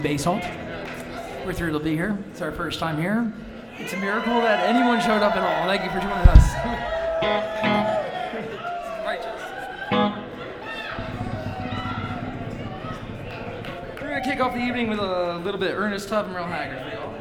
Basalt. We're thrilled to be here. It's our first time here. It's a miracle that anyone showed up at all. Thank you for joining us. We're going to kick off the evening with a little bit Ernest Tubb and Merle Haggard for y'all.